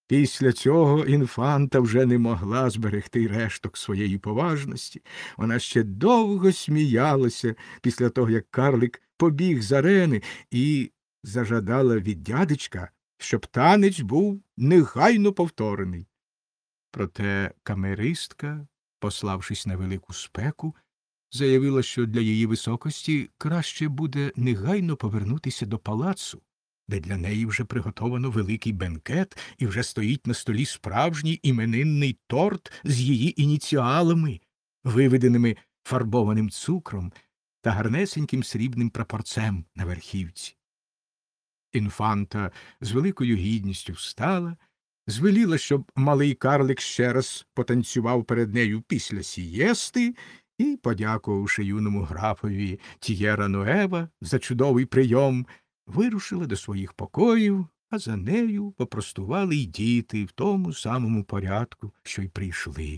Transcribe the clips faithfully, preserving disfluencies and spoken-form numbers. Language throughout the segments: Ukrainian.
Після цього інфанта вже не могла зберегти решток своєї поважності. Вона ще довго сміялася після того, як карлик побіг з арени, і зажадала від дядечка, щоб танець був негайно повторений. Проте камеристка, пославшись на велику спеку, заявила, що для її високості краще буде негайно повернутися до палацу, де для неї вже приготовано великий бенкет і вже стоїть на столі справжній іменинний торт з її ініціалами, виведеними фарбованим цукром та гарнесеньким срібним прапорцем на верхівці. Інфанта з великою гідністю встала, звеліла, щоб малий карлик ще раз потанцював перед нею після сієсти, і, подякувавши юному графові Т'єра Нуева за чудовий прийом, вирушила до своїх покоїв, а за нею попростували й діти в тому самому порядку, що й прийшли.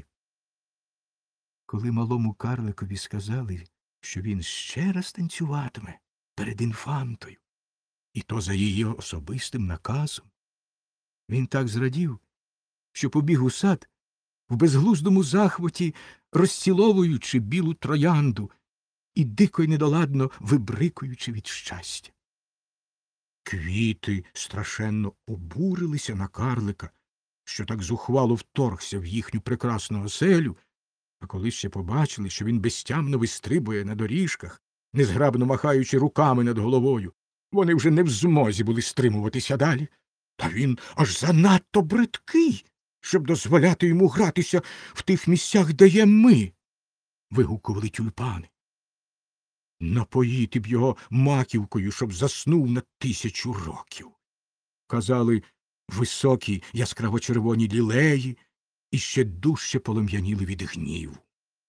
Коли малому карликові сказали, що він ще раз танцюватиме перед інфантою, і то за її особистим наказом, він так зрадів, що побіг у сад, в безглуздому захваті розціловуючи білу троянду і дико й недоладно вибрикуючи від щастя. Квіти страшенно обурилися на карлика, що так зухвало вторгся в їхню прекрасну оселю, а коли ще побачили, що він безтямно вистрибує на доріжках, незграбно махаючи руками над головою, вони вже не в змозі були стримуватися далі. Та він аж занадто бридкий, щоб дозволяти йому гратися в тих місцях, де є ми, — вигукували тюльпани. Напоїти б його маківкою, щоб заснув на тисячу років. Казали, високі яскраво-червоні лілеї і ще дужче полум'яніли від гніву.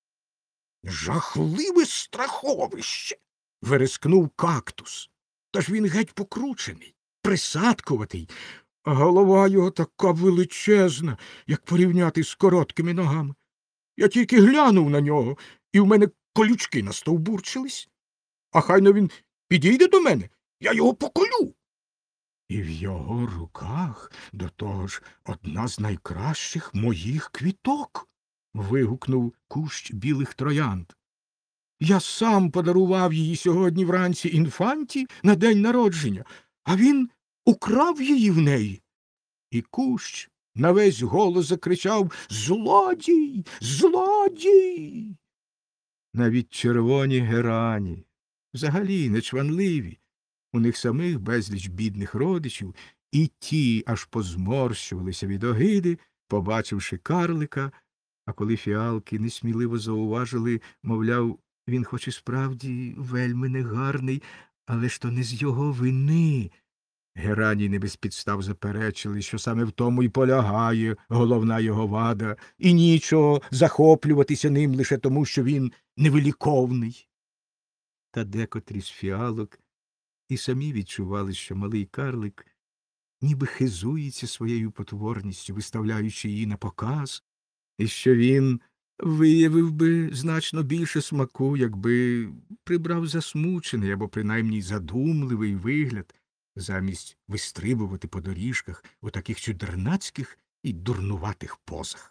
Жахливе страховище! — верескнув кактус. Та ж він геть покручений, присадкуватий, а голова його така величезна, як порівняти з короткими ногами. Я тільки глянув на нього, і в мене колючки настовбурчились. А хайно він підійде до мене, я його поколю. І в його руках, до того ж, одна з найкращих моїх квіток, — вигукнув кущ білих троянд. Я сам подарував її сьогодні вранці інфанті на день народження, а він украв її в неї. І кущ на весь голос закричав: «Злодій! Злодій!» Навіть червоні герані, взагалі нечванливі, у них самих безліч бідних родичів, і ті аж позморщувалися від огиди, побачивши карлика, а коли фіалки несміливо зауважили, мовляв, він хоч і справді вельми негарний, але ж то не з його вини, герані не без підстав заперечили, що саме в тому й полягає головна його вада, і нічого захоплюватися ним лише тому, що він невиліковний. Та декотрі з фіалок і самі відчували, що малий карлик ніби хизується своєю потворністю, виставляючи її на показ, і що він виявив би значно більше смаку, якби прибрав засмучений або принаймні задумливий вигляд, замість вистрибувати по доріжках у таких чудернацьких і дурнуватих позах.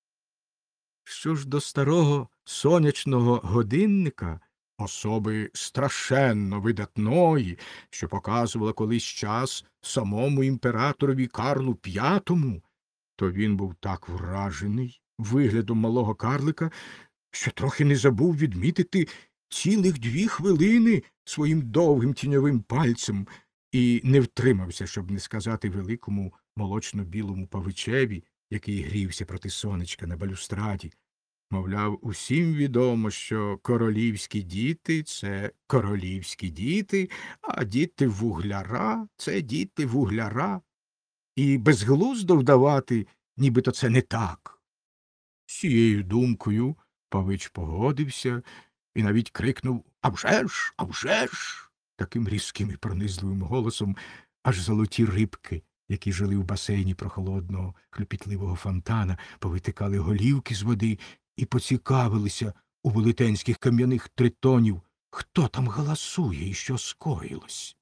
Що ж до старого сонячного годинника, особи страшенно видатної, що показувала колись час самому імператорові Карлу П'ятому, то він був так вражений виглядом малого карлика, що трохи не забув відмітити цілих дві хвилини своїм довгим тіньовим пальцем і не втримався, щоб не сказати великому молочно-білому павичеві, який грівся проти сонечка на балюстраді. Мовляв, усім відомо, що королівські діти — це королівські діти, а діти вугляра — це діти вугляра. І безглуздо вдавати, нібито це не так. З цією думкою павич погодився і навіть крикнув «А вже ж! А вже ж!» таким різким і пронизливим голосом, аж золоті рибки, які жили в басейні прохолодного хлюпітливого фонтана, повитикали голівки з води і поцікавилися у велетенських кам'яних тритонів, хто там галасує і що скоїлось.